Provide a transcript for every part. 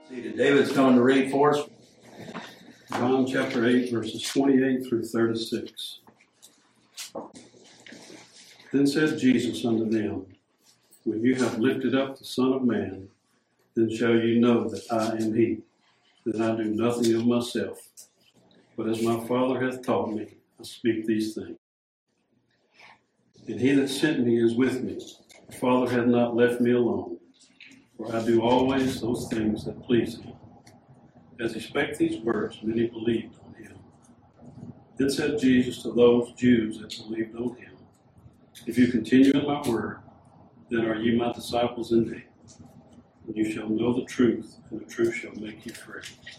Seated. David's coming to read for us. John chapter 8, verses 28 through 36. Then said Jesus unto them, When you have lifted up the Son of Man, then shall you know that I am he, that I do nothing of myself, but as my Father hath taught me, I speak these things. And he that sent me is with me. The Father hath not left me alone, for I do always those things that please him. As he spake these words, many believed on him. Then said Jesus to those Jews that believed on him, If you continue in my word, then are ye my disciples indeed. And you shall know the truth, and the truth shall make you free.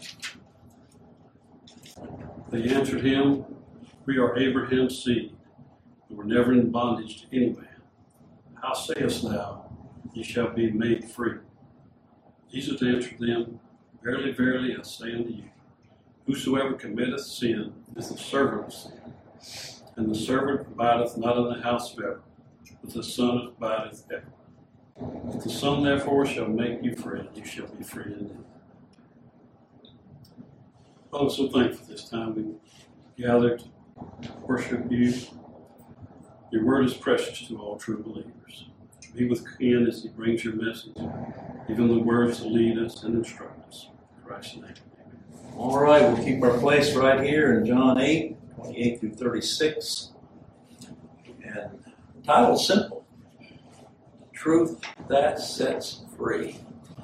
They answered him, We are Abraham's seed, and were never in bondage to any man. How sayest thou, Ye shall be made free? Jesus answered them, Verily, verily, I say unto you, whosoever committeth sin is the servant of sin. And the servant abideth not in the house forever, but the Son abideth ever. If the Son therefore shall make you free, you shall be free indeed. Father, I'm so thankful this time we gathered to worship you. Your word is precious to all true believers. Be with Ken as he brings your message, even the words to lead us and instruct us. In Christ's name, amen. All right, we'll keep our place right here in John 8, 28 through 36. And the title's simple. Truth that sets free.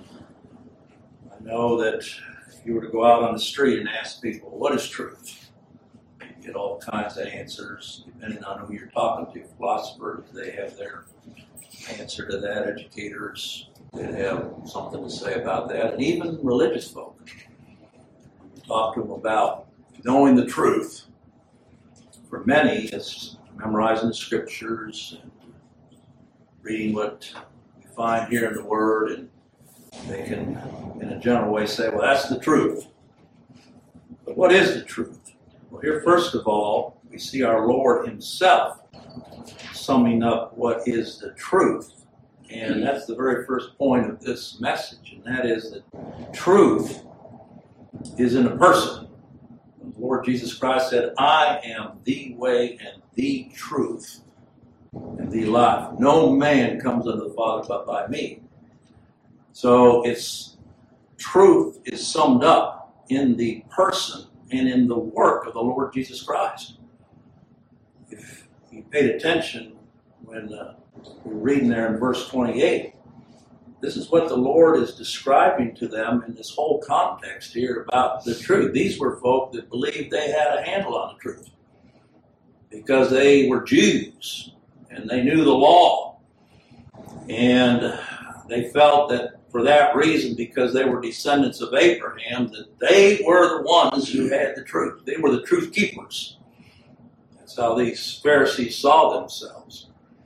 I know that if you were to go out on the street and ask people, what is truth? You get all kinds of answers, depending on who you're talking to. Philosophers, they have their answer to that. Educators, they have something to say about that. And even religious folk. When you talk to them about knowing the truth, for many, it's memorizing the scriptures and reading what we find here in the Word, and they can, in a general way, say, well, that's the truth. But what is the truth? Well, here, first of all, we see our Lord himself summing up what is the truth. And that's the very first point of this message, and that is that truth is in a person. The Lord Jesus Christ said, I am the way and the truth and the life. No man comes unto the Father but by me. So it's truth is summed up in the person and in the work of the Lord Jesus Christ. If you paid attention when we're reading there in verse 28, this is what the Lord is describing to them in this whole context here about the truth. These were folk that believed they had a handle on the truth because they were Jews and they knew the law. And they felt that for that reason, because they were descendants of Abraham, that they were the ones who had the truth. They were the truth keepers. That's how these Pharisees saw themselves.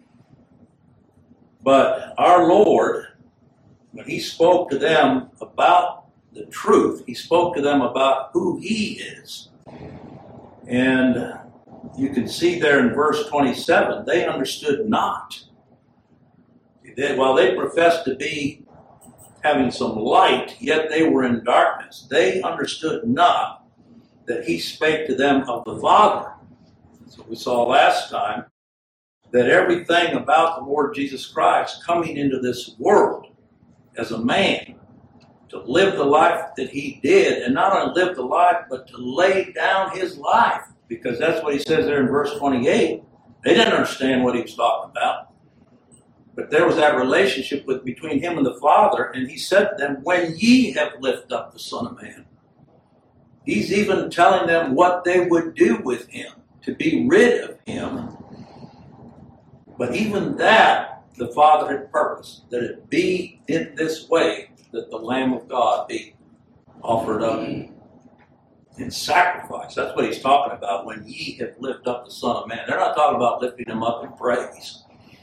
But our Lord, when he spoke to them about the truth, he spoke to them about who he is. And you can see there in verse 27, they understood not. While they professed to be having some light, yet they were in darkness. They understood not that he spake to them of the Father. So we saw last time that everything about the Lord Jesus Christ coming into this world as a man to live the life that he did, and not only live the life, but to lay down his life, because that's what he says there in verse 28. They didn't understand what he was talking about. But there was that relationship between him and the Father, and he said to them, when ye have lifted up the Son of Man. He's even telling them what they would do with him, to be rid of him. But even that, the Father had purposed, that it be in this way that the Lamb of God be offered up in sacrifice. That's what he's talking about when ye have lifted up the Son of Man. They're not talking about lifting him up in praise,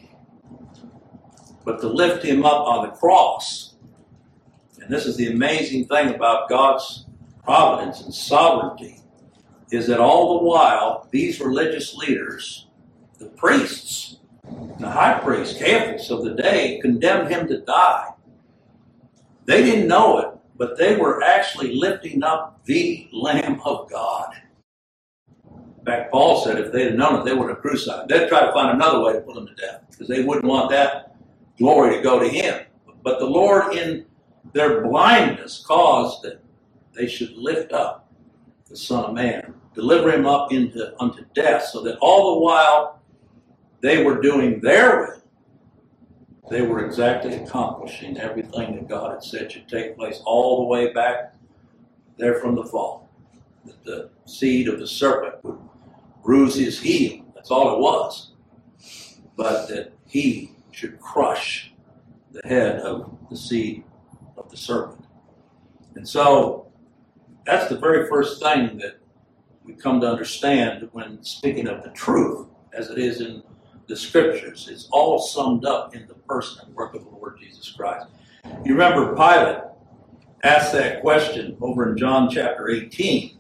but to lift him up on the cross. And this is the amazing thing about God's providence and sovereignty, is that all the while, these religious leaders, the priests, the high priest, Caiaphas of the day, condemned him to die. They didn't know it, but they were actually lifting up the Lamb of God. In fact, Paul said if they had known it, they would have crucified him. They'd try to find another way to put him to death because they wouldn't want that glory to go to him. But the Lord, in their blindness, caused that they should lift up the Son of Man, deliver him up unto death, so that all the while they were doing their will, they were exactly accomplishing everything that God had said should take place all the way back there from the fall. That the seed of the serpent would bruise his heel. That's all it was. But that he should crush the head of the seed of the serpent. And so that's the very first thing that we come to understand when speaking of the truth as it is in the scriptures. It's all summed up in the person and work of the Lord Jesus Christ. You remember Pilate asked that question over in John chapter 18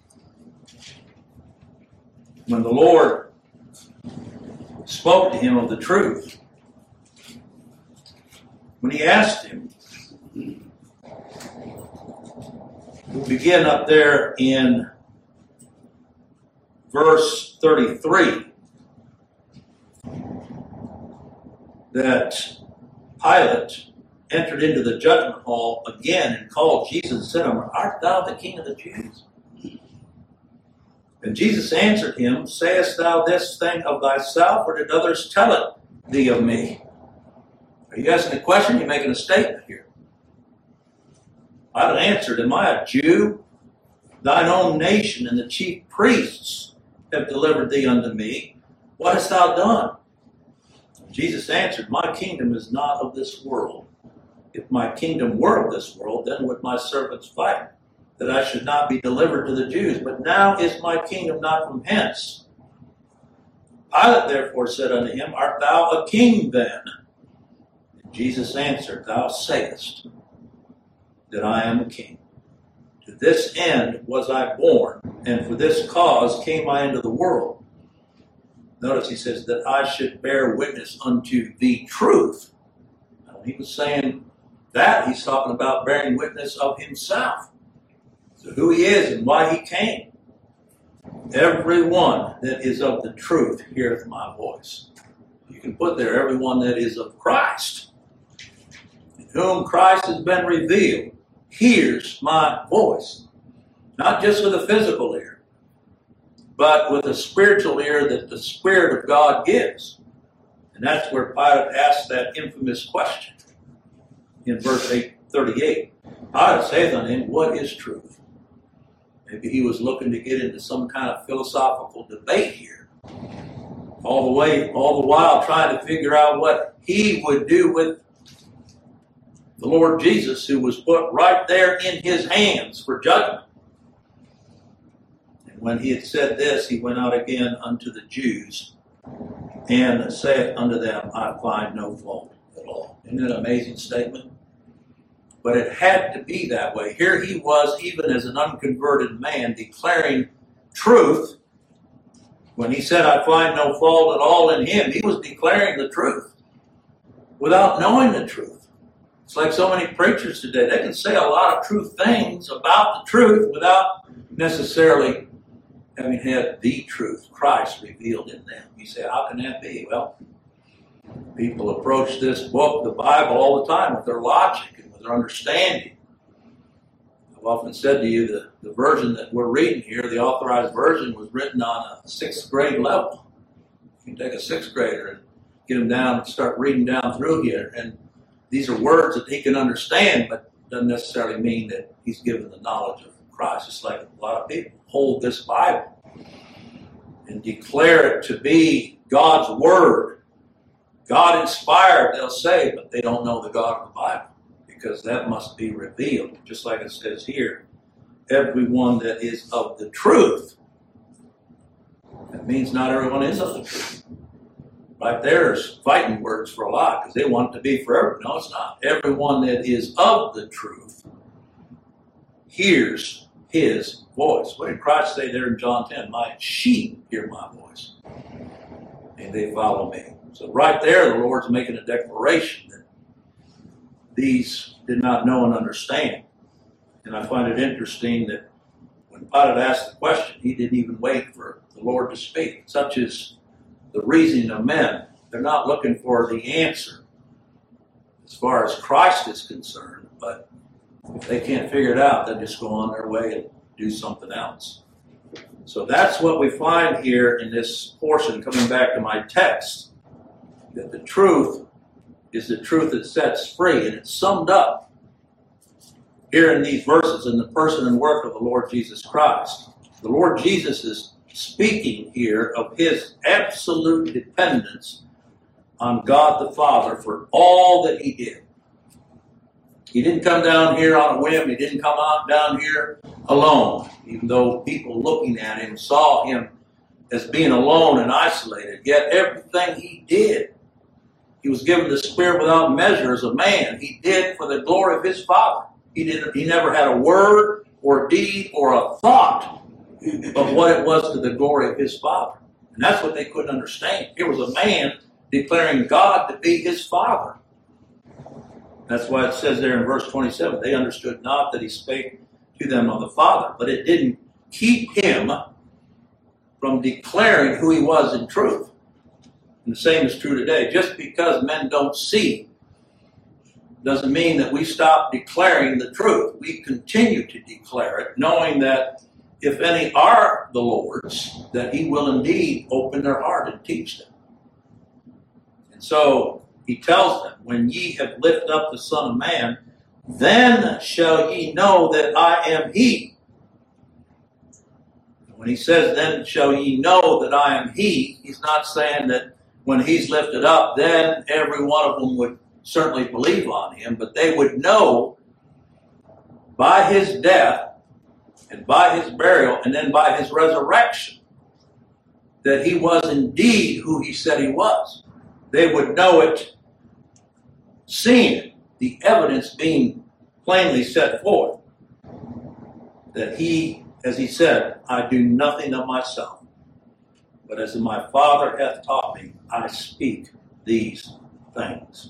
when the Lord spoke to him of the truth. When he asked him, we'll begin up there in verse 33, that Pilate entered into the judgment hall again and called Jesus and said unto him, Art thou the King of the Jews? And Jesus answered him, Sayest thou this thing of thyself, or did others tell it thee of me? Are you asking a question? You're making a statement here. Pilate answered, Am I a Jew? Thine own nation and the chief priests have delivered thee unto me. What hast thou done? Jesus answered, My kingdom is not of this world. If my kingdom were of this world, then would my servants fight, that I should not be delivered to the Jews. But now is my kingdom not from hence. Pilate therefore said unto him, Art thou a king then? And Jesus answered, Thou sayest that I am a king. To this end was I born, and for this cause came I into the world. Notice he says that I should bear witness unto the truth. Now, when he was saying that, he's talking about bearing witness of himself. So who he is and why he came. Everyone that is of the truth heareth my voice. You can put there everyone that is of Christ, in whom Christ has been revealed, hears my voice. Not just with a physical ear, but with a spiritual ear that the Spirit of God gives. And that's where Pilate asked that infamous question in verse 38. Pilate saith unto him, What is truth? Maybe he was looking to get into some kind of philosophical debate here. All the while trying to figure out what he would do with the Lord Jesus, who was put right there in his hands for judgment. And when he had said this, he went out again unto the Jews and saith unto them, I find no fault at all. Isn't that an amazing statement? But it had to be that way. Here he was, even as an unconverted man, declaring truth. When he said, I find no fault at all in him, he was declaring the truth without knowing the truth. It's like so many preachers today. They can say a lot of true things about the truth without necessarily having had the truth, Christ, revealed in them. You say, how can that be? Well, people approach this book, the Bible, all the time with their logic and with their understanding. I've often said to you the version that we're reading here, the authorized version, was written on a 6th grade level. You can take a 6th grader and get him down and start reading down through here. And these are words that he can understand, but doesn't necessarily mean that he's given the knowledge of Christ. It's like a lot of people hold this Bible and declare it to be God's Word. God inspired, they'll say, but they don't know the God of the Bible, because that must be revealed. Just like it says here, everyone that is of the truth. That means not everyone is of the truth. Right there's fighting words for a lot, because they want it to be for everyone. No, it's not. Everyone that is of the truth hears his voice. What did Christ say there in John 10? My sheep hear my voice, and they follow me. So right there, the Lord's making a declaration that these did not know and understand. And I find it interesting that when Pilate asked the question, he didn't even wait for the Lord to speak. Such is the reasoning of men. They're not looking for the answer as far as Christ is concerned, but if they can't figure it out, they just go on their way and do something else. So that's what we find here in this portion, coming back to my text, that the truth is the truth that sets free, and it's summed up here in these verses in the person and work of the Lord Jesus Christ. The Lord Jesus is speaking here of his absolute dependence on God the Father for all that he did. He didn't come down here on a whim. He didn't come out down here alone, even though people looking at him saw him as being alone and isolated. Yet everything he did, he was given the Spirit without measure as a man. He did for the glory of his Father. He never had a word or a deed or a thought of what it was to the glory of his Father. And that's what they couldn't understand. Here was a man declaring God to be his Father. That's why it says there in verse 27, they understood not that he spake to them of the Father. But it didn't keep him from declaring who he was in truth. And the same is true today. Just because men don't see doesn't mean that we stop declaring the truth. We continue to declare it, knowing that if any are the Lord's, that he will indeed open their heart and teach them. And so he tells them, when ye have lifted up the Son of Man, then shall ye know that I am he. When he says, then shall ye know that I am he, he's not saying that when he's lifted up, then every one of them would certainly believe on him, but they would know by his death and by his burial and then by his resurrection that he was indeed who he said he was. They would know it, seeing it, the evidence being plainly set forth, that he, as he said, I do nothing of myself, but as my Father hath taught me, I speak these things.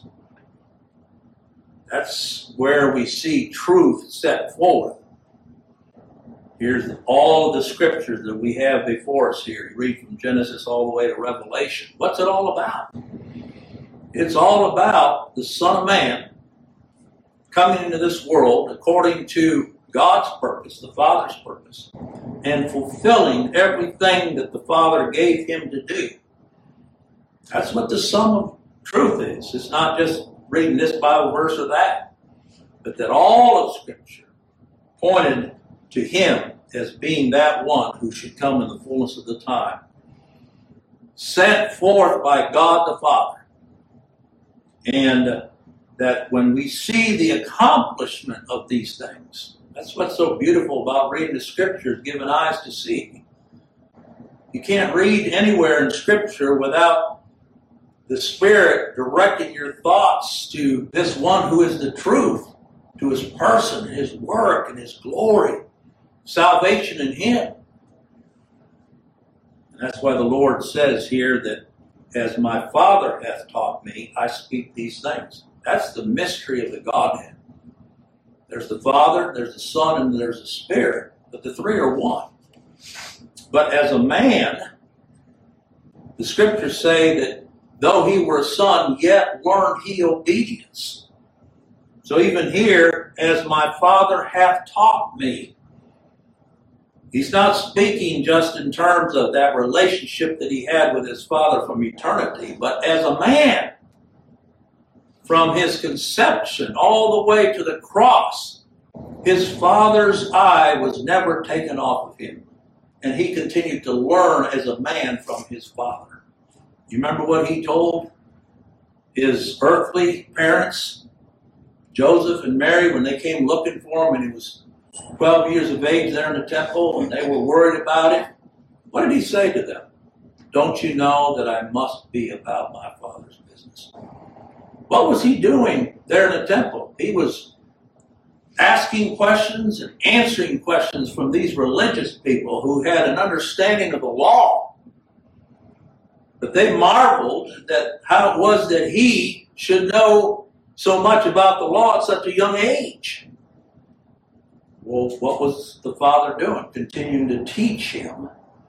That's where we see truth set forth. Here's all of the scriptures that we have before us here. You read from Genesis all the way to Revelation. What's it all about? It's all about the Son of Man coming into this world according to God's purpose, the Father's purpose, and fulfilling everything that the Father gave him to do. That's what the sum of truth is. It's not just reading this Bible verse or that, but that all of Scripture pointed to him as being that one who should come in the fullness of the time, sent forth by God the Father. And that when we see the accomplishment of these things, that's what's so beautiful about reading the Scriptures, given eyes to see. You can't read anywhere in Scripture without the Spirit directing your thoughts to this one who is the truth, to his person, his work, and his glory, salvation in him. And that's why the Lord says here that as my Father hath taught me, I speak these things. That's the mystery of the Godhead. There's the Father, there's the Son, and there's the Spirit. But the three are one. But as a man, the Scriptures say that though he were a son, yet learned he obedience. So even here, as my Father hath taught me, he's not speaking just in terms of that relationship that he had with his Father from eternity, but as a man, from his conception all the way to the cross, his Father's eye was never taken off of him. And he continued to learn as a man from his Father. You remember what he told his earthly parents, Joseph and Mary, when they came looking for him and he was 12 years of age there in the temple and they were worried about him? What did he say to them? Don't you know that I must be about my Father's business? What was he doing there in the temple? He was asking questions and answering questions from these religious people who had an understanding of the law. But they marveled that how it was that he should know so much about the law at such a young age. Well, what was the Father doing? Continuing to teach him.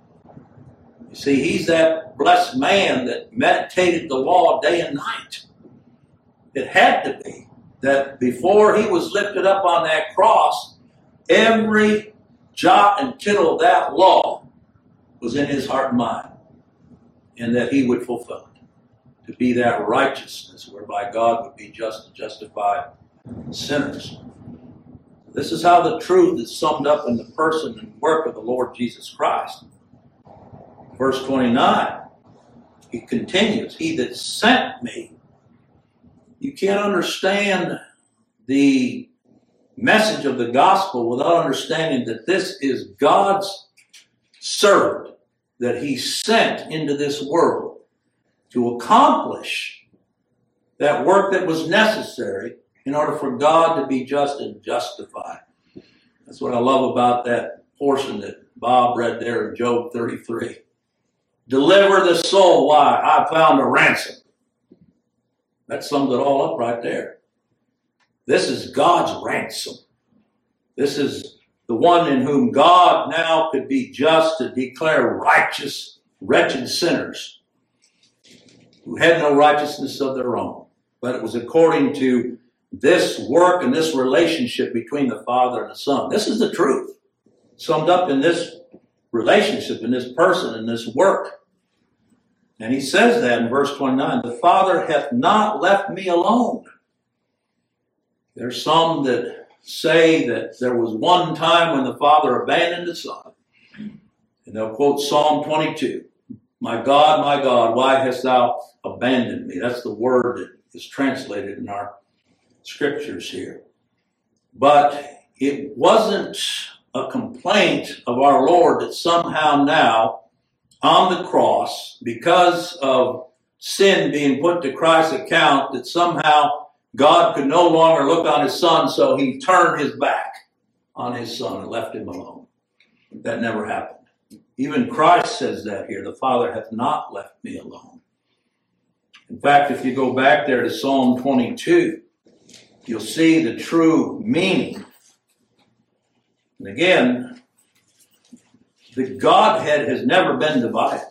You see, he's that blessed man that meditated the law day and night. It had to be that before he was lifted up on that cross, every jot and tittle of that law was in his heart and mind, and that he would fulfill it, to be that righteousness whereby God would be just to justify sinners. This is how the truth is summed up in the person and work of the Lord Jesus Christ. Verse 29, he continues, he that sent me. You can't understand the message of the gospel without understanding that this is God's servant that he sent into this world to accomplish that work that was necessary in order for God to be just and justified. That's what I love about that portion that Bob read there in Job 33. Deliver the soul. Why? I found a ransom. That sums it all up right there. This is God's ransom. This is the one in whom God now could be just to declare righteous, wretched sinners who had no righteousness of their own. But it was according to this work and this relationship between the Father and the Son. This is the truth, summed up in this relationship, in this person, in this work. And he says that in verse 29, the Father hath not left me alone. There's some that say that there was one time when the Father abandoned the Son. And they'll quote Psalm 22. My God, why hast thou abandoned me? That's the word that is translated in our scriptures here. But it wasn't a complaint of our Lord that somehow now on the cross, because of sin being put to Christ's account, that somehow God could no longer look on his Son, so he turned his back on his Son and left him alone. That never happened. Even Christ says that here, the Father hath not left me alone. In fact, if you go back there to Psalm 22, you'll see the true meaning. And again, the Godhead has never been divided.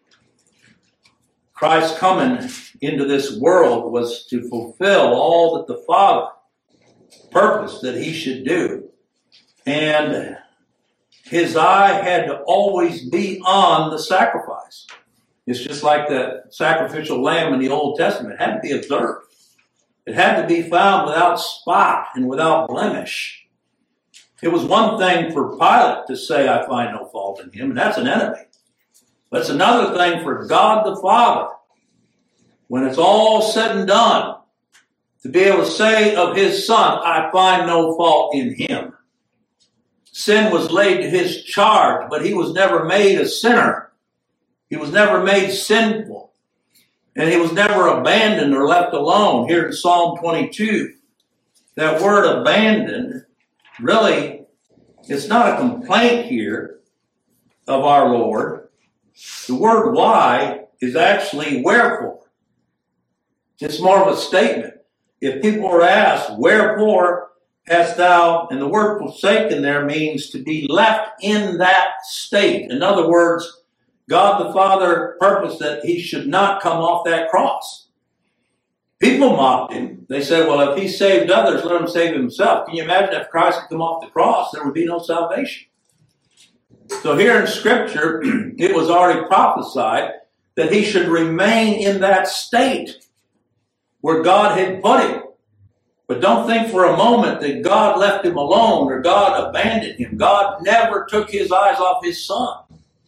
Christ coming into this world was to fulfill all that the Father purposed that he should do. And his eye had to always be on the sacrifice. It's just like the sacrificial lamb in the Old Testament. It had to be observed. It had to be found without spot and without blemish. It was one thing for Pilate to say, I find no fault in him, and that's an enemy. But it's another thing for God the Father, when it's all said and done, to be able to say of his Son, I find no fault in him. Sin was laid to his charge, but he was never made a sinner. He was never made sinful. And he was never abandoned or left alone. Here in Psalm 22, that word abandoned, really, it's not a complaint here of our Lord. The word why is actually wherefore. It's more of a statement. If people were asked, wherefore hast thou, and the word forsaken there means to be left in that state. In other words, God the Father purposed that he should not come off that cross. People mocked him. They said, well, if he saved others, let him save himself. Can you imagine if Christ had come off the cross, there would be no salvation? So here in Scripture, it was already prophesied that he should remain in that state where God had put him. But don't think for a moment that God left him alone or God abandoned him. God never took his eyes off his Son.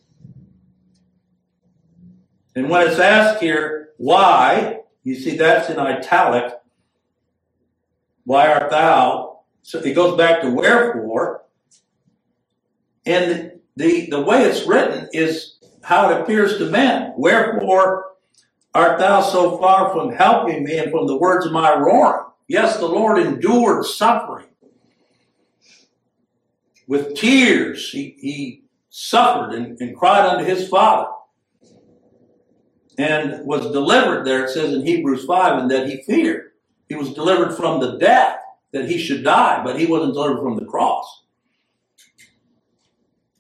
And when it's asked here, why, you see that's in italic, why art thou? So it goes back to wherefore. And the way it's written is how it appears to men. Wherefore art thou so far from helping me and from the words of my roaring? Yes, the Lord endured suffering. With tears, he suffered and cried unto his Father. And was delivered there, it says in Hebrews 5, and that he feared. He was delivered from the death that he should die, but he wasn't delivered from the cross.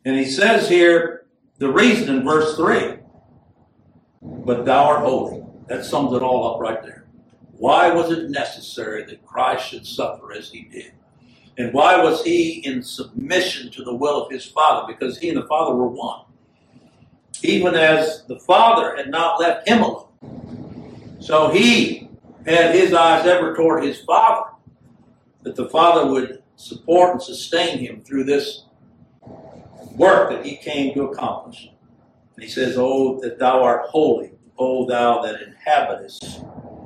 And he says here, the reason in verse 3, but thou art holy. That sums it all up right there. Why was it necessary that Christ should suffer as he did? And why was he in submission to the will of his Father? Because he and the Father were one. Even as the Father had not left him alone. So he had his eyes ever toward his Father, that the Father would support and sustain him through this work that he came to accomplish. And he says, "Oh, that thou art holy, O thou that inhabitest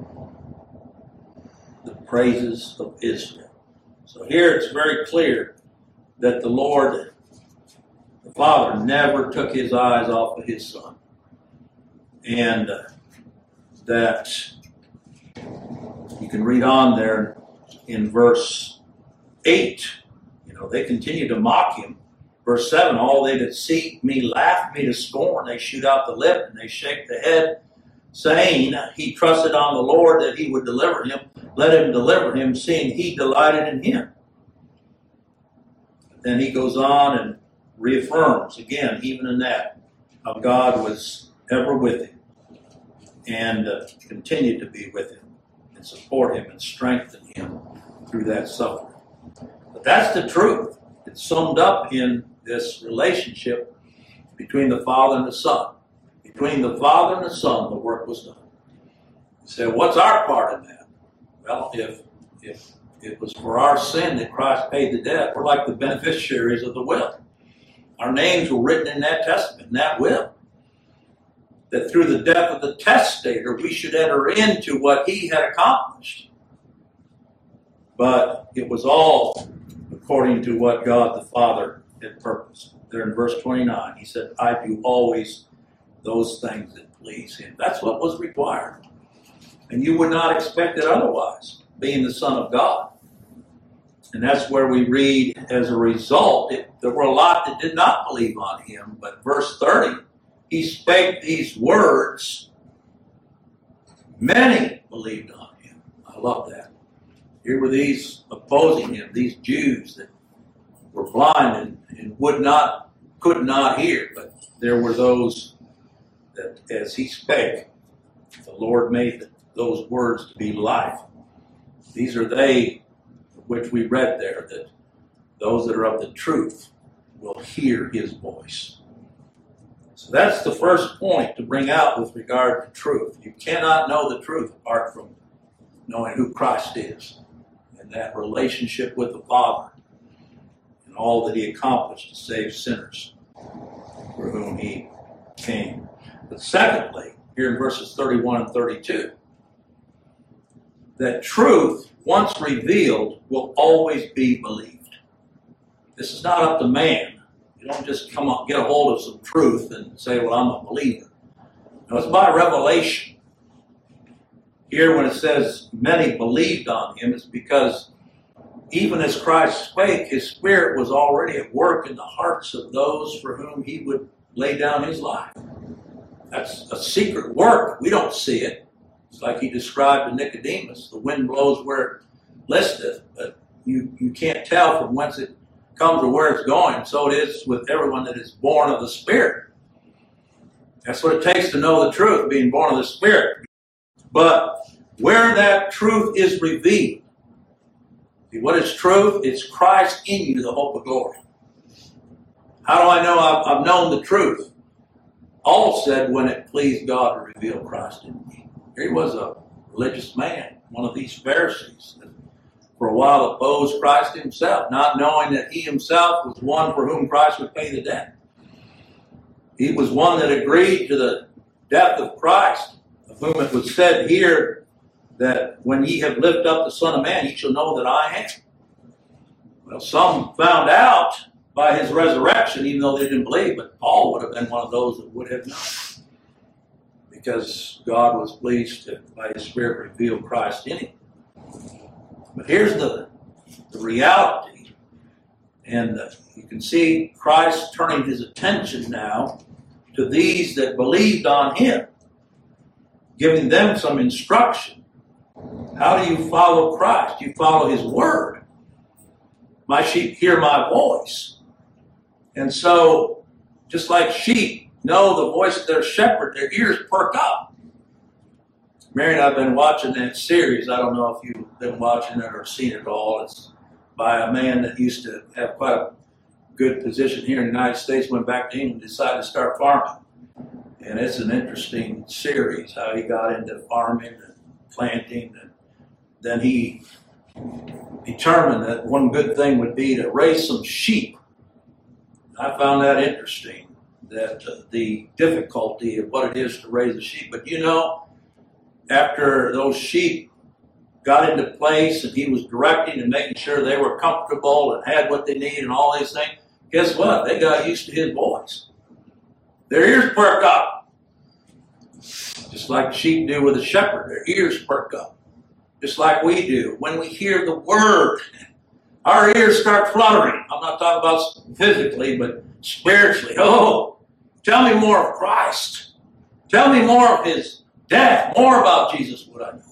the praises of Israel." So here it's very clear that the Lord, the Father, never took his eyes off of his Son. And that you can read on there in verse 8. They continue to mock him. Verse 7, all they that see me laugh me to scorn. They shoot out the lip and they shake the head, saying, he trusted on the Lord that he would deliver him. Let him deliver him, seeing he delighted in him. Then he goes on and reaffirms, again, even in that, how God was ever with him and continued to be with him and support him and strengthen him through that suffering. But that's the truth. It's summed up in this relationship between the Father and the Son. Between the Father and the Son, the work was done. You say, what's our part in that? Well, if it was for our sin that Christ paid the debt, we're like the beneficiaries of the will. Our names were written in that testament, in that will. That through the death of the testator, we should enter into what he had accomplished. But it was all according to what God the Father had purposed. There in verse 29, he said, I do always those things that please him. That's what was required. And you would not expect it otherwise, being the Son of God. And that's where we read, as a result, there were a lot that did not believe on him. But verse 30, he spake these words, many believed on him. I love that. Here were these opposing him, these Jews that were blind and could not hear. But there were those that as he spake, the Lord made those words to be life. These are they which we read there, that those that are of the truth will hear his voice. So that's the first point to bring out with regard to truth. You cannot know the truth apart from knowing who Christ is and that relationship with the Father and all that he accomplished to save sinners for whom he came. But secondly, here in verses 31 and 32, that truth, once revealed, will always be believed. This is not up to man. You don't just come up, get a hold of some truth and say, well, I'm a believer. No, it's by revelation. Here when it says many believed on him, it's because even as Christ spake, his Spirit was already at work in the hearts of those for whom he would lay down his life. That's a secret work. We don't see it. It's like he described to Nicodemus. The wind blows where it listeth, but you can't tell from whence it comes or where it's going. So it is with everyone that is born of the Spirit. That's what it takes to know the truth, being born of the Spirit. But where that truth is revealed, see, what is truth? It's Christ in you, the hope of glory. How do I know I've known the truth? Paul said, when it pleased God to reveal Christ in me. Here he was, a religious man, one of these Pharisees, that for a while opposed Christ himself, not knowing that he himself was one for whom Christ would pay the debt. He was one that agreed to the death of Christ, of whom it was said here that when ye have lifted up the Son of Man, ye shall know that I am. Well, some found out by his resurrection, even though they didn't believe, but Paul would have been one of those that would have known. Because God was pleased to, by his Spirit, reveal Christ in him. But here's the reality. And you can see Christ turning his attention now to these that believed on him, giving them some instruction. How do you follow Christ? You follow his word. My sheep hear my voice. And so, just like sheep know the voice of their shepherd, their ears perk up. Mary and I have been watching that series. I don't know if you've been watching it or seen it all. It's by a man that used to have quite a good position here in the United States, went back to England, decided to start farming. And it's an interesting series, how he got into farming and planting. And then he determined that one good thing would be to raise some sheep. I found that interesting, that the difficulty of what it is to raise a sheep. But you know, after those sheep got into place and he was directing and making sure they were comfortable and had what they need and all these things, guess what? They got used to his voice. Their ears perk up. Just like sheep do with a shepherd. Their ears perk up. Just like we do. When we hear the word, our ears start fluttering. I'm not talking about physically, but spiritually. Oh, tell me more of Christ. Tell me more of his death, more about Jesus, would I know.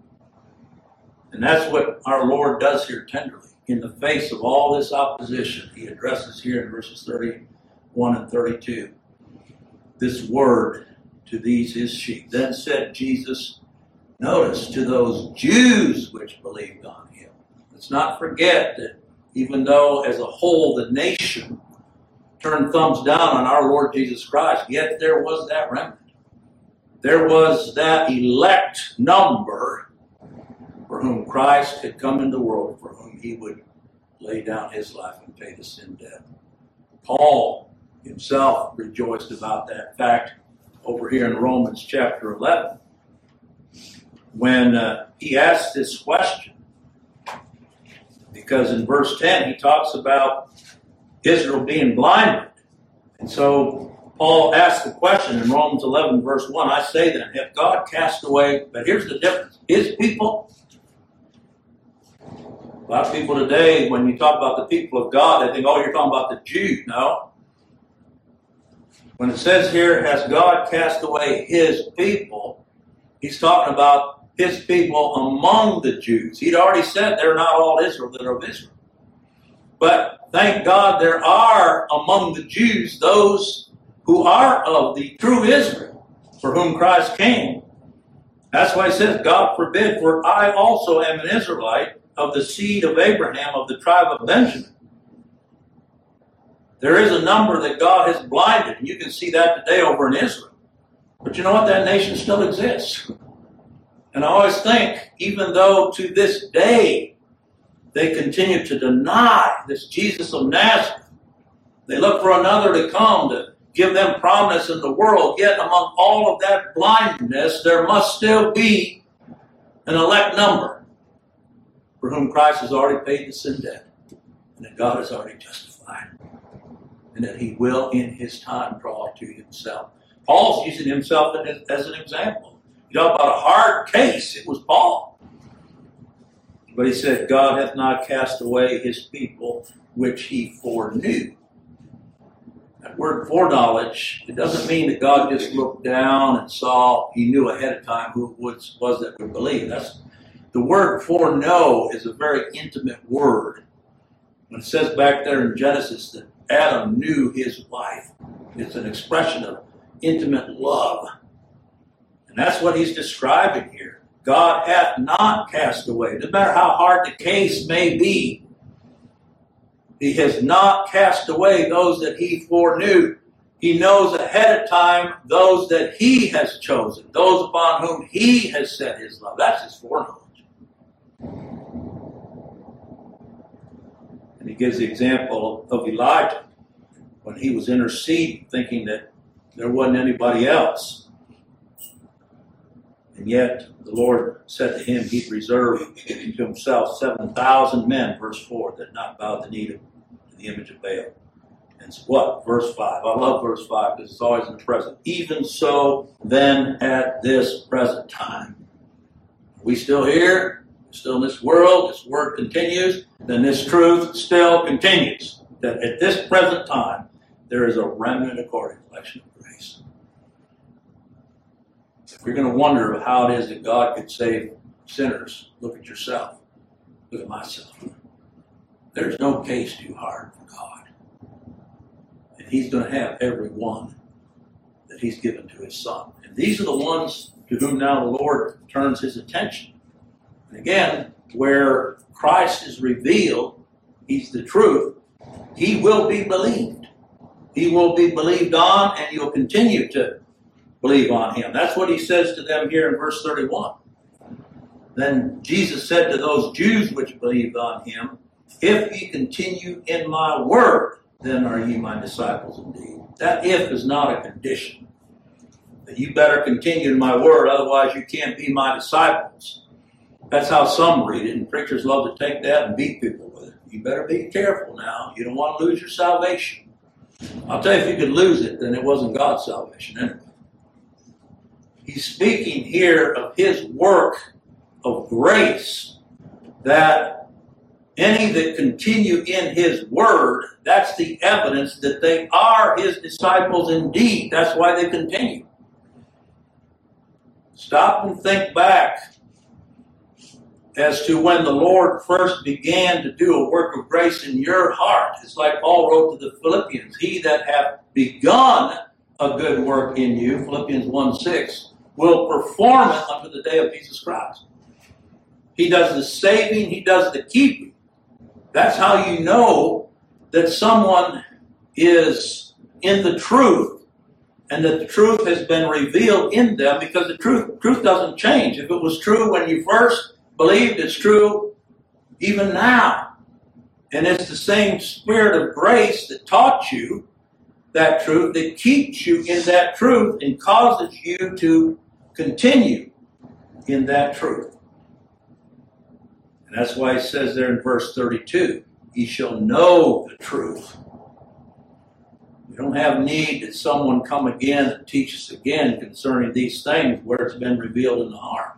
And that's what our Lord does here tenderly. In the face of all this opposition, he addresses here in verses 31 and 32. This word to these his sheep. Then said Jesus, notice, to those Jews which believed on him. Let's not forget that even though as a whole the nation turned thumbs down on our Lord Jesus Christ, yet there was that remnant. There was that elect number for whom Christ had come into the world, for whom he would lay down his life and pay the sin debt. Paul himself rejoiced about that fact over here in Romans chapter 11 when he asked this question. Because in verse 10 he talks about Israel being blinded. And so Paul asked the question in Romans 11, verse 1, I say then, have God cast away, but here's the difference, his people? A lot of people today, when you talk about the people of God, they think, oh, you're talking about the Jews. No. When it says here, has God cast away his people, he's talking about his people among the Jews. He'd already said they're not all Israel that are of Israel. But thank God there are among the Jews those who are of the true Israel, for whom Christ came. That's why he says, God forbid, for I also am an Israelite of the seed of Abraham, of the tribe of Benjamin. There is a number that God has blinded, and you can see that today over in Israel. But you know what? That nation still exists. And I always think, even though to this day they continue to deny this Jesus of Nazareth, they look for another to come to give them prominence in the world, yet among all of that blindness, there must still be an elect number for whom Christ has already paid the sin debt, and that God has already justified, and that he will in his time draw to himself. Paul's using himself as an example. You talk about a hard case, it was Paul. But he said, God hath not cast away his people which he foreknew. That word foreknowledge, it doesn't mean that God just looked down and saw, he knew ahead of time who it was that would believe. The word foreknow is a very intimate word. When it says back there in Genesis that Adam knew his wife, it's an expression of intimate love. And that's what he's describing here. God hath not cast away. No matter how hard the case may be, he has not cast away those that he foreknew. He knows ahead of time those that he has chosen, those upon whom he has set his love. That's his foreknowledge. And he gives the example of Elijah when he was interceding, thinking that there wasn't anybody else. And yet the Lord said to him he'd reserve to himself 7,000 men, verse 4, that not bow the knee to the image of Baal. And what? Verse 5. I love verse 5 because it's always in the present. Even so, then at this present time. Are we still here? We're still in this world. This word continues. Then this truth still continues. That at this present time, there is a remnant according to the election of grace. If you're going to wonder how it is that God could save sinners, look at yourself. Look at myself. There's no case too hard for God. And he's going to have every one that he's given to his Son. And these are the ones to whom now the Lord turns his attention. And again, where Christ is revealed, he's the truth, he will be believed. He will be believed on, and you'll continue to believe on him. That's what he says to them here in verse 31. Then Jesus said to those Jews which believed on him, if ye continue in my word, then are ye my disciples indeed. That if is not a condition. That you better continue in my word, otherwise you can't be my disciples. That's how some read it, and preachers love to take that and beat people with it. You better be careful now. You don't want to lose your salvation. I'll tell you, if you could lose it, then it wasn't God's salvation anyway. He's speaking here of his work of grace, that any that continue in his word, that's the evidence that they are his disciples indeed. That's why they continue. Stop and think back as to when the Lord first began to do a work of grace in your heart. It's like Paul wrote to the Philippians, he that hath begun a good work in you, Philippians 1:6, will perform it unto the day of Jesus Christ. He does the saving, he does the keeping. That's how you know that someone is in the truth and that the truth has been revealed in them, because the truth doesn't change. If it was true when you first believed, it's true even now. And it's the same Spirit of grace that taught you that truth, that keeps you in that truth and causes you to continue in that truth. And that's why he says there in verse 32, ye shall know the truth. We don't have need that someone come again and teach us again concerning these things where it's been revealed in the heart.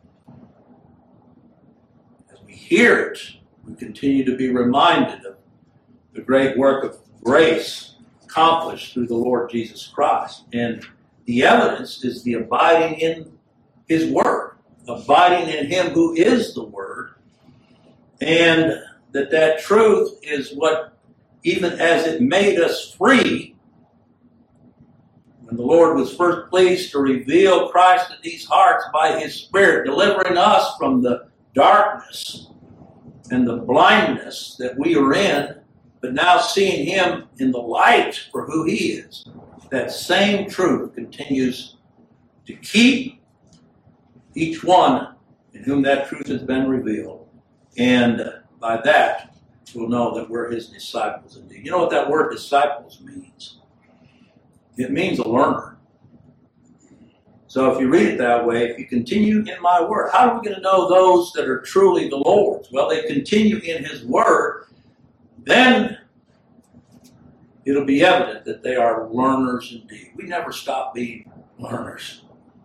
As we hear it, we continue to be reminded of the great work of grace accomplished through the Lord Jesus Christ. And the evidence is the abiding in his word, abiding in him who is the word, and that truth is what, even as it made us free, when the Lord was first pleased to reveal Christ in these hearts by his Spirit, delivering us from the darkness and the blindness that we are in, but now seeing him in the light for who he is, that same truth continues to keep each one in whom that truth has been revealed. And by that, we'll know that we're his disciples indeed. You know what that word disciples means? It means a learner. So if you read it that way, if you continue in my word, how are we going to know those that are truly the Lord's? Well, they continue in his word, then it'll be evident that they are learners indeed. We never stop being learners.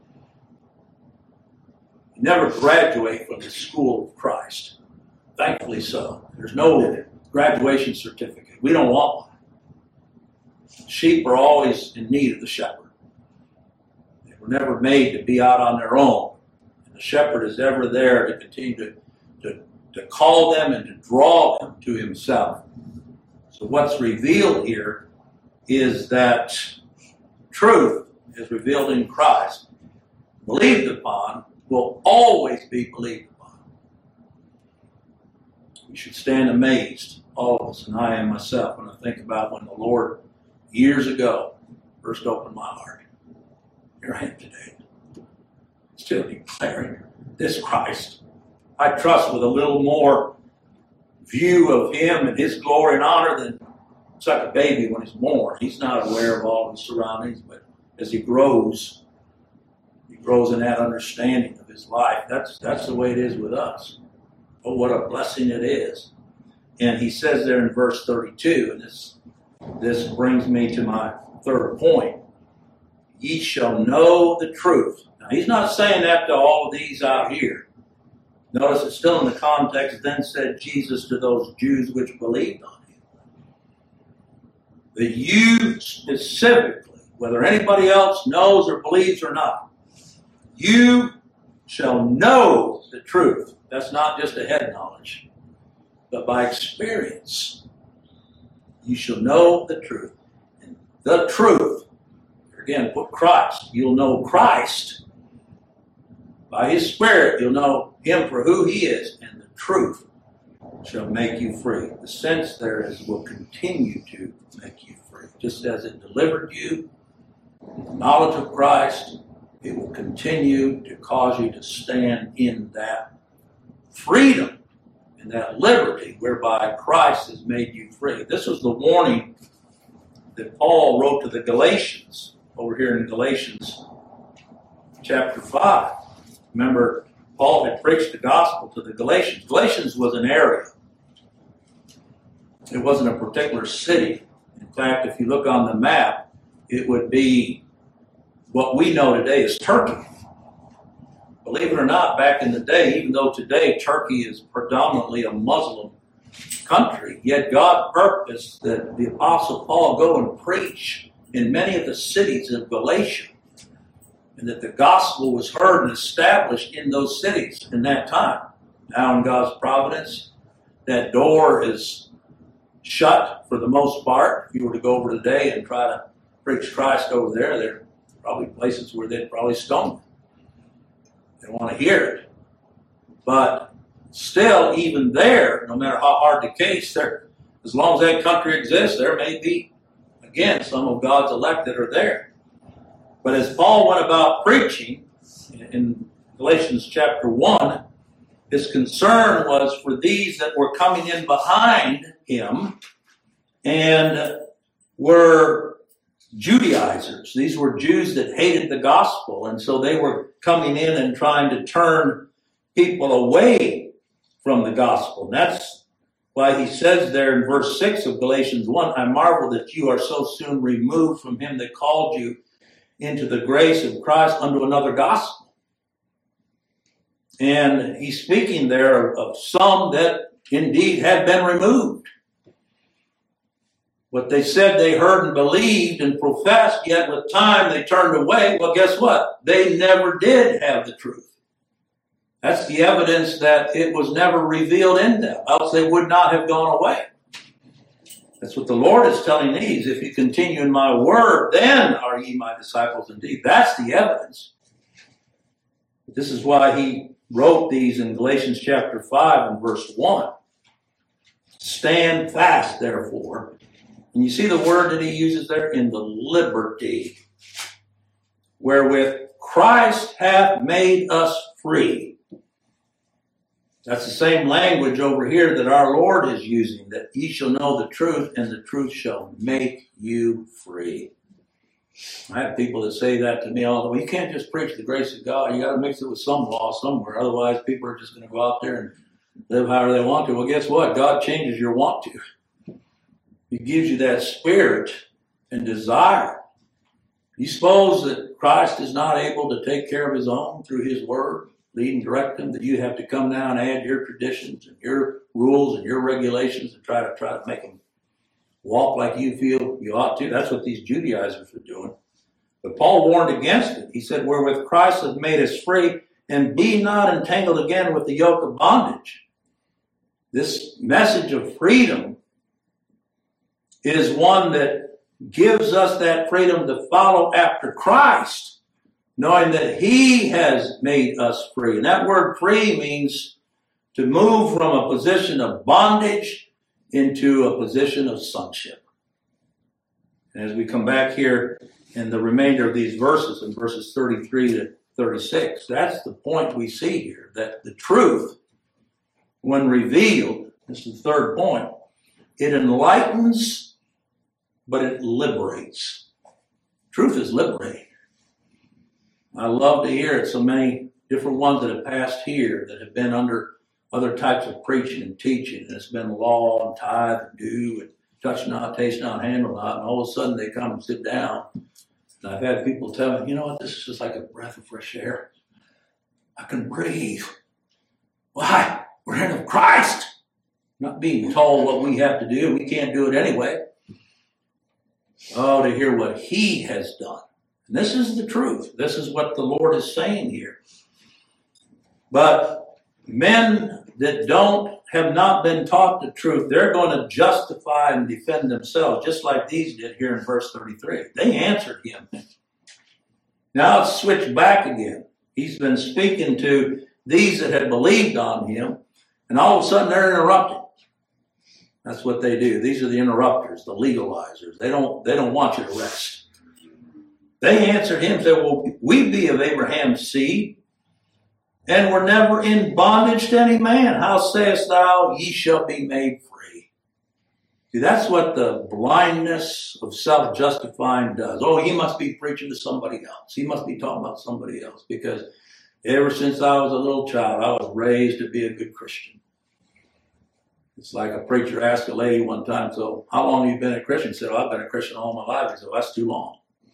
We never graduate from the school of Christ. Thankfully so. There's no graduation certificate. We don't want one. Sheep are always in need of the shepherd. They were never made to be out on their own. And the shepherd is ever there to continue to call them and to draw them to himself. So what's revealed here is that truth is revealed in Christ, believed upon, will always be believed upon. We should stand amazed, all of us, and I am myself, when I think about when the Lord, years ago, first opened my heart. Here I am today, still declaring this Christ. I trust with a little more view of him and his glory and honor than it's like a baby when he's born. He's not aware of all of his surroundings, but as he grows in that understanding of his life. That's the way it is with us. Oh, what a blessing it is. And he says there in verse 32, and this brings me to my third point. Ye shall know the truth. Now, he's not saying that to all of these out here. Notice it's still in the context, then said Jesus to those Jews which believed on him. That you specifically, whether anybody else knows or believes or not, you shall know the truth. That's not just a head knowledge, but by experience. You shall know the truth, and the truth. Again, put Christ. You'll know Christ. By His Spirit, you'll know Him for who He is, and the truth shall make you free. The sense there is will continue to make you free. Just as it delivered you, the knowledge of Christ, it will continue to cause you to stand in that freedom and that liberty whereby Christ has made you free. This was the warning that Paul wrote to the Galatians over here in Galatians chapter 5. Remember, Paul had preached the gospel to the Galatians. Galatians was an area. It wasn't a particular city. In fact, if you look on the map, it would be what we know today as Turkey. Believe it or not, back in the day, even though today Turkey is predominantly a Muslim country, yet God purposed that the Apostle Paul go and preach in many of the cities of Galatia, and that the gospel was heard and established in those cities in that time. Now in God's providence, that door is shut for the most part. If you were to go over today and try to preach Christ over there, there are probably places where they'd probably stone you. They want to hear it. But still, even there, no matter how hard the case, there, as long as that country exists, there may be, again, some of God's elect that are there. But as Paul went about preaching in Galatians chapter 1, his concern was for these that were coming in behind him and were Judaizers. These were Jews that hated the gospel, and so they were coming in and trying to turn people away from the gospel. And that's why he says there in verse 6 of Galatians 1, I marvel that you are so soon removed from him that called you into the grace of Christ unto another gospel. And he's speaking there of some that indeed had been removed. What they said they heard and believed and professed, yet with time they turned away. Well, guess what? They never did have the truth. That's the evidence that it was never revealed in them, else they would not have gone away. That's what the Lord is telling these. If you continue in my word, then are ye my disciples indeed. That's the evidence. This is why he wrote these in Galatians chapter 5 and verse 1. Stand fast, therefore. And you see the word that he uses there? In the liberty wherewith Christ hath made us free. That's the same language over here that our Lord is using, that ye shall know the truth, and the truth shall make you free. I have people that say that to me all the way. You can't just preach the grace of God. You got to mix it with some law somewhere. Otherwise, people are just going to go out there and live however they want to. Well, guess what? God changes your want to. He gives you that spirit and desire. You suppose that Christ is not able to take care of his own through his word, lead and direct them, that you have to come down and add your traditions and your rules and your regulations and try to make them walk like you feel you ought to? That's what these Judaizers are doing. But Paul warned against it. He said, wherewith Christ hath made us free, and be not entangled again with the yoke of bondage. This message of freedom is one that gives us that freedom to follow after Christ, knowing that he has made us free. And that word free means to move from a position of bondage into a position of sonship. And as we come back here in the remainder of these verses, in verses 33 to 36, that's the point we see here, that the truth, when revealed, this is the third point, it enlightens, but it liberates. Truth is liberating. I love to hear it. So many different ones that have passed here that have been under other types of preaching and teaching. And it's been law and tithe and do and touch not, taste not, handle not. And all of a sudden they come and sit down. And I've had people tell me, you know what, this is just like a breath of fresh air. I can breathe. Why? We're in Christ. Not being told what we have to do. We can't do it anyway. Oh, to hear what he has done. And this is the truth. This is what the Lord is saying here. But men that have not been taught the truth, they're going to justify and defend themselves, just like these did here in verse 33. They answered him. Now it's switched back again. He's been speaking to these that had believed on him, and all of a sudden they're interrupting. That's what they do. These are the interrupters, the legalizers. They don't want you to rest. They answered him and said, well, we be of Abraham's seed, and were never in bondage to any man. How sayest thou, ye shall be made free? See, that's what the blindness of self-justifying does. Oh, he must be preaching to somebody else. He must be talking about somebody else, because ever since I was a little child, I was raised to be a good Christian. It's like a preacher asked a lady one time, so how long have you been a Christian? She said, I've been a Christian all my life. He said, that's too long.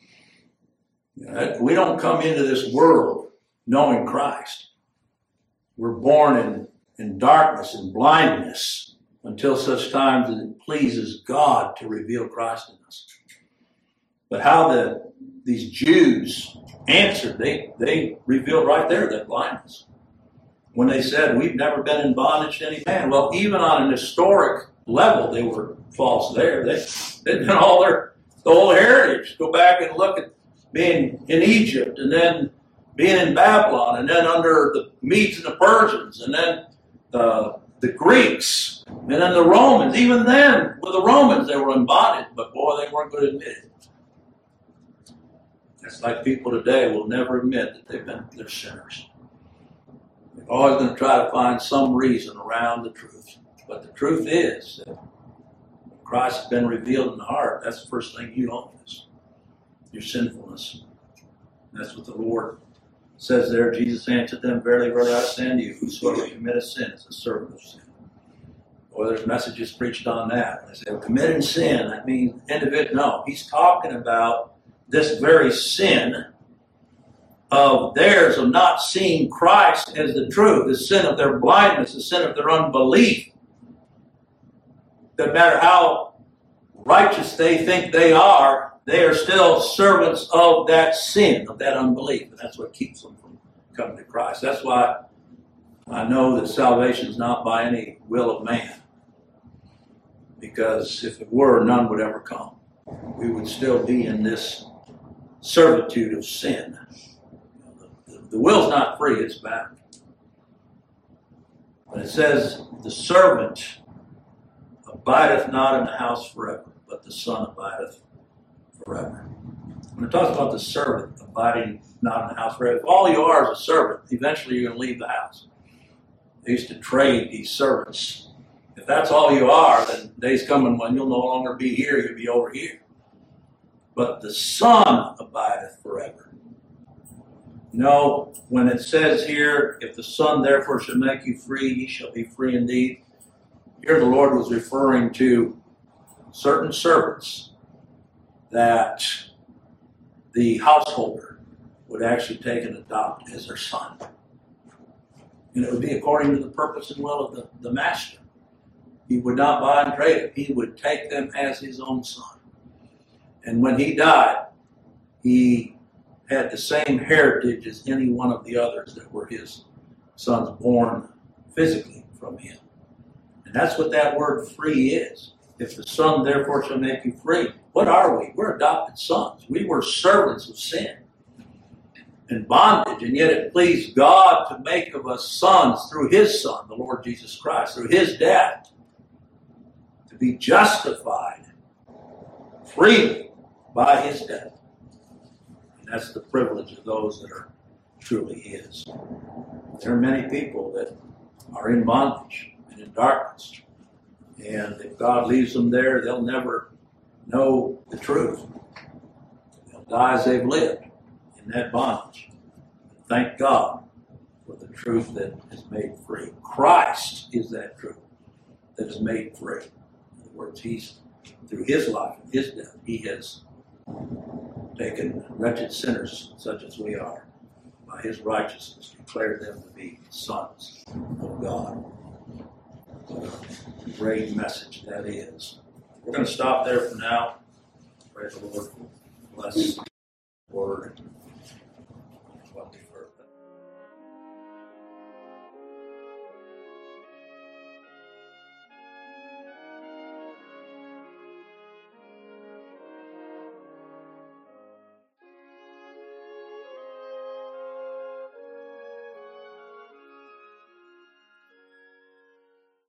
We don't come into this world knowing Christ. We're born in darkness and blindness until such times as it pleases God to reveal Christ in us. But how these Jews answered, they revealed right there that blindness. When they said, we've never been in bondage to any man. Well, even on an historic level, they were false there. They'd been all the whole heritage. Go back and look at being in Egypt, and then being in Babylon, and then under the Medes and the Persians, and then the Greeks, and then the Romans. Even then, with the Romans, they were in bondage, but boy, they weren't going to admit it. It's like people today will never admit that they're sinners. They're always going to try to find some reason around the truth. But the truth is that Christ has been revealed in the heart. That's the first thing you own is your sinfulness. And that's what the Lord says there. Jesus answered them, verily, verily, I say unto you, whosoever committeth sin is a servant of sin. Or there's messages preached on that. They say, well, committing sin, that means individual. No, he's talking about this very sin of theirs of not seeing Christ as the truth, the sin of their blindness, the sin of their unbelief. No matter how righteous they think they are still servants of that sin, of that unbelief. And that's what keeps them from coming to Christ. That's why I know that salvation is not by any will of man. Because if it were, none would ever come. We would still be in this servitude of sin. The will's not free, it's bound. But it says, the servant abideth not in the house forever, but the Son abideth forever. When it talks about the servant abiding not in the house forever, if all you are is a servant, eventually you're going to leave the house. They used to trade these servants. If that's all you are, then days coming when you'll no longer be here, you'll be over here. But the Son abideth forever. You know, when it says here, if the Son therefore shall make you free, ye shall be free indeed. Here the Lord was referring to certain servants that the householder would actually take and adopt as their son. And it would be according to the purpose and will of the master. He would not buy and trade it. He would take them as his own son. And when he died, he had the same heritage as any one of the others that were his sons born physically from him. And that's what that word free is. If the Son therefore shall make you free, what are we? We're adopted sons. We were servants of sin and bondage, and yet it pleased God to make of us sons through his Son, the Lord Jesus Christ, through his death, to be justified freely by his death. And that's the privilege of those that are truly his. There are many people that are in bondage and in darkness. And if God leaves them there, they'll never know the truth. They'll die as they've lived in that bondage. Thank God for the truth that is made free. Christ is that truth that is made free. In other words, he's, through his life and his death, he has taken wretched sinners such as we are, by his righteousness, declared them to be sons of God. What a great message that is. We're going to stop there for now. Pray the Lord bless the word.